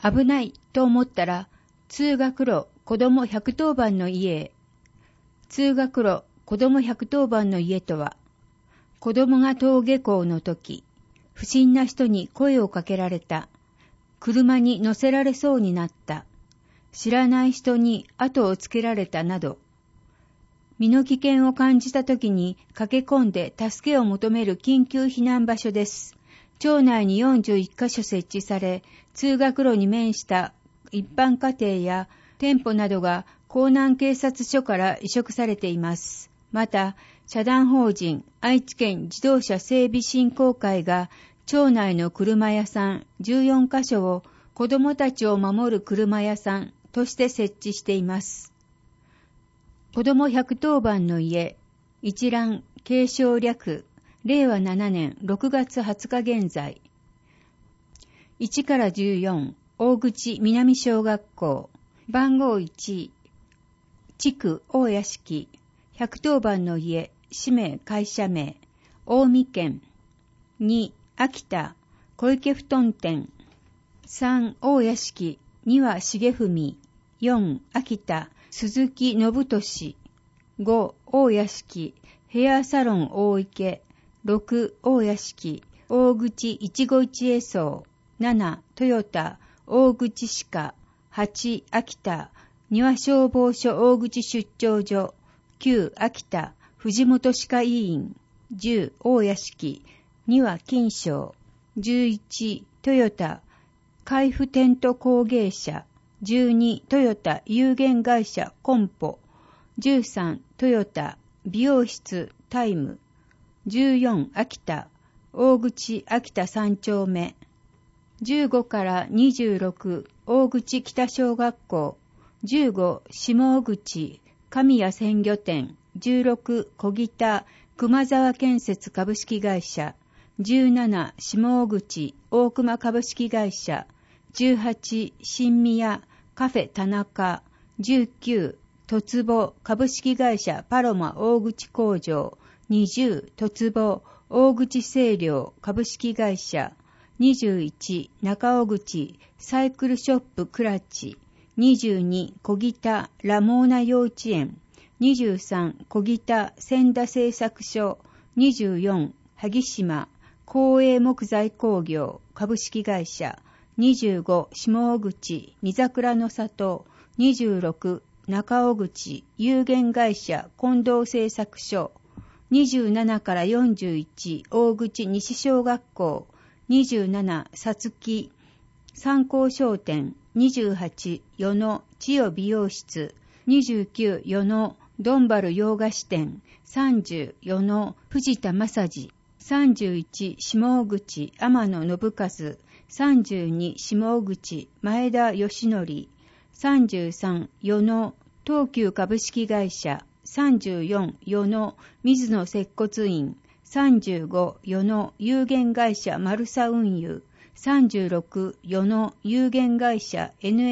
危ないと思ったら、通学路子ども110番の家へ。通学路子ども110番の家とは、子どもが登下校の時、不審な人に声をかけられた。車に乗せられそうになった。知らない人に後をつけられたなど、身の危険を感じたときに駆け込んで助けを求める緊急避難場所です。町内に41カ所設置され、通学路に面した一般家庭や店舗などが江南警察署から移植されています。また、社団法人愛知県自動車整備振興会が町内の車屋さん14カ所を子どもたちを守る車屋さんとして設置しています。子ども110番の家、一覧継承略、令和7年6月20日現在。1から14、大口南小学校、番号1、地区大屋敷、110番の家、氏名会社名、近江県。2、秋田、小池布団店。3、大屋敷、2は重文。4、秋田、鈴木信俊。5、大屋敷、ヘアサロン大池。6、大屋敷、大口一期一会荘。7、トヨタ、大口歯科。8、秋田、庭消防署大口出張所。9、秋田、藤本歯科医院。10、大屋敷、2は金賞。11、トヨタ、海部テント工芸社。12、トヨタ有限会社コンポ。13、トヨタ美容室タイム。14、秋田大口秋田3丁目。15から26、大口北小学校。15、下口神谷鮮魚店。16、小北熊沢建設株式会社。17、下口大熊株式会社。18、新宮カフェ田中。19、とつぼ株式会社パロマ大口工場。20、とつぼ大口清涼株式会社。21、中尾口サイクルショップクラッチ。22、小北ラモーナ幼稚園。23、小北千田製作所。24、萩島光栄木材工業株式会社。25、下口三桜の里。26、中尾口有限会社近藤製作所。27から41、大口西小学校。27、さつき三幸商店。28、与野千代美容室。29、与野ドンバル洋菓子店。30、与野藤田正治。31、下口天野信和。32、下口前田義則。33、与野東急株式会社。34、与野水野接骨院。35、与野有限会社マルサ運輸。36、与野有限会社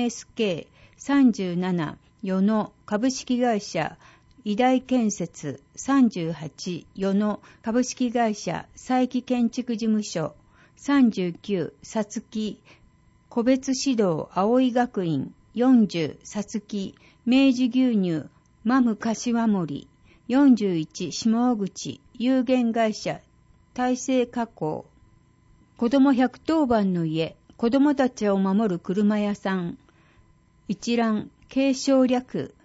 NSK。37、与野株式会社医大建設。38、与野株式会社佐伯建築事務所。39、さつき個別指導葵学院。40、さつき明治牛乳マム柏森。41、下口有限会社大成加工。子ども110番の家、子どもたちを守る車屋さん。一覧継承略。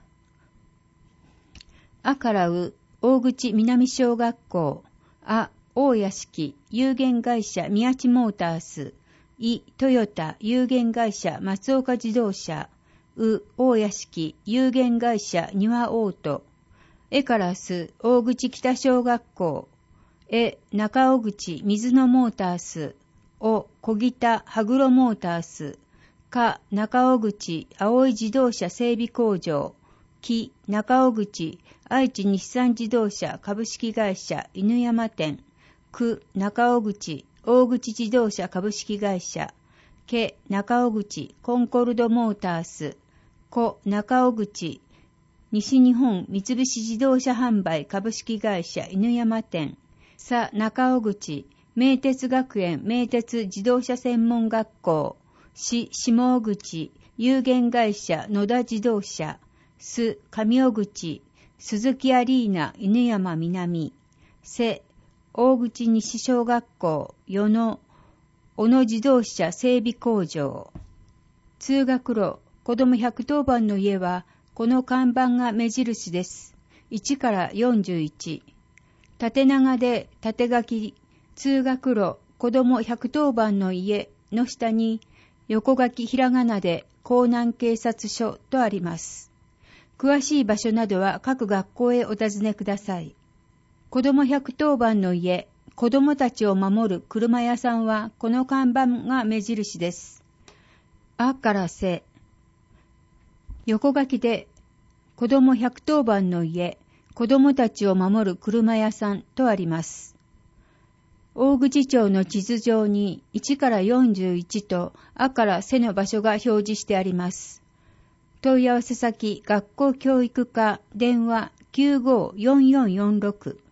あからう大口南小学校。あ大屋敷有限会社宮地モータース。いトヨタ有限会社松岡自動車。う大屋敷有限会社庭オート。えからす大口北小学校。え中尾口水野モータース。お小北羽黒モータース。か中尾口青い自動車整備工場。き中尾口愛知日産自動車株式会社犬山店。く中尾口大口自動車株式会社。け中尾口コンコルドモータース。こ中尾口西日本三菱自動車販売株式会社犬山店。さ中尾口名鉄学園名鉄自動車専門学校。 市下尾口有限会社野田自動車、須上尾口鈴木アリーナ犬山南、瀬大口西小学校与野小野自動車整備工場。通学路子ども110番の家はこの看板が目印です。1から41。縦長で縦書き通学路子ども110番の家の下に横書きひらがなで江南警察署とあります。詳しい場所などは各学校へお尋ねください。子ども110番の家、子どもたちを守る車屋さんはこの看板が目印です。あからせ。横書きで子ども110番の家、子どもたちを守る車屋さんとあります。大口町の地図上に1から41とあからせの場所が表示してあります。問い合わせ先学校教育課電話954446